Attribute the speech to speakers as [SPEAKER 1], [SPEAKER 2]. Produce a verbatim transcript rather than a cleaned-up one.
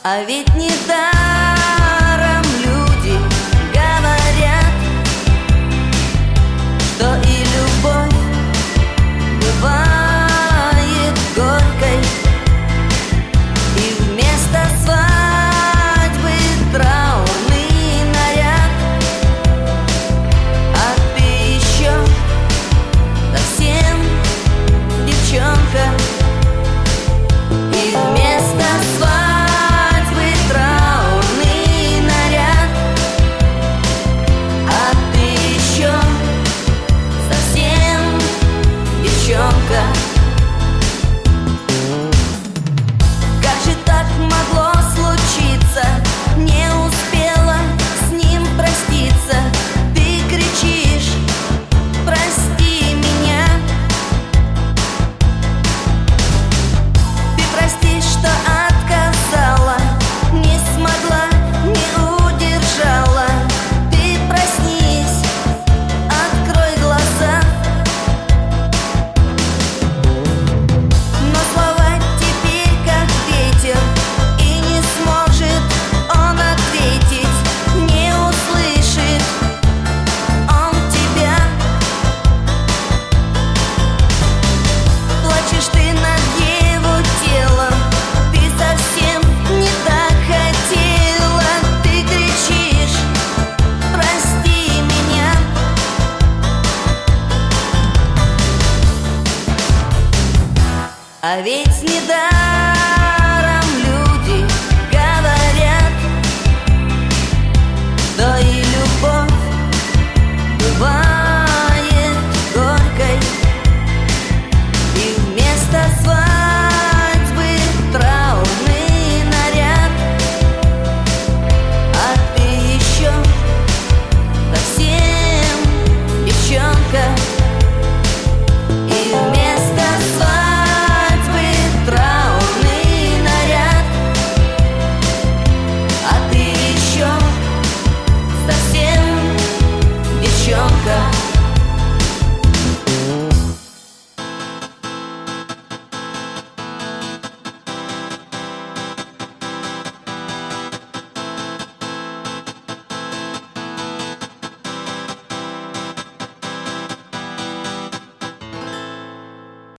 [SPEAKER 1] А ведь недаром люди говорят, что и любовь бывает горькой, и вместо свадьбы траурный наряд. А ты еще совсем девчонка, и вместо свадьбы траурный наряд. А ты еще совсем девчонка. Как же так могло случиться? Не успела с ним проститься. Ты кричишь: прости меня. Ты прости, что отказала, не смогла, не удержала. Ты проснись, открой глаза. Но слова теперь как ветер, и не сможет он ответить, не услышит он тебя. Плачешь ты над его телом, ты совсем не так хотела. Ты кричишь: прости меня. А ведь